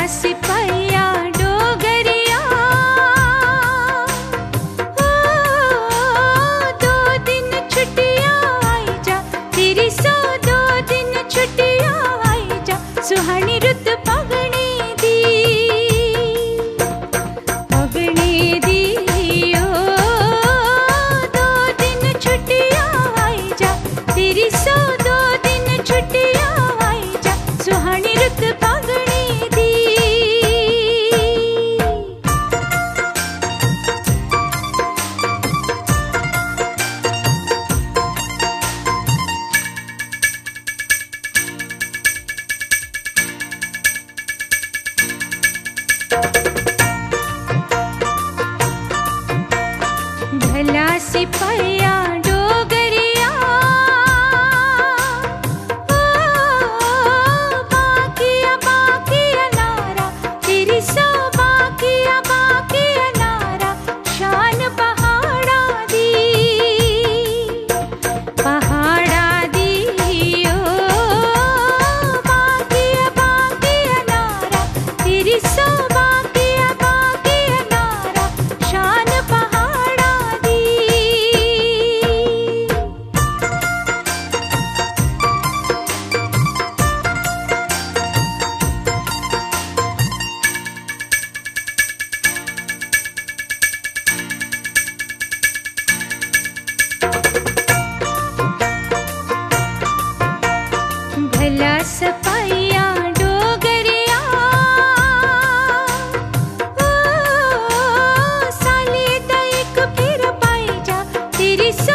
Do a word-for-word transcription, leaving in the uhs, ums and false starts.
सिपैया डोगरिया ओ, दो दिन छुट्टियां आई जा तेरी सौ दो दिन छुट्टियां आई जा सुहानी रुत पगड़ी दी पगड़ी दी ओ दो दिन छुट्टियां आई जा तेरी सौ दो दिन छुट्टियां आई जा सुहानी रुत पगड़ी दी। भला सिपैया डोगरिया ओ, बाकिया बाकिया नारा तेरी सौ बाकिया बाकिया नारा शान पहाड़ा दी पहाड़ा दी ओ बाकिया बाकिया नारा तेरी सौ बाकिया बाकिया नारा शान पहाड़ा दी। भला सपैया डोगरिया ओ, साली दा इक फिर पाई जा तेरी सौ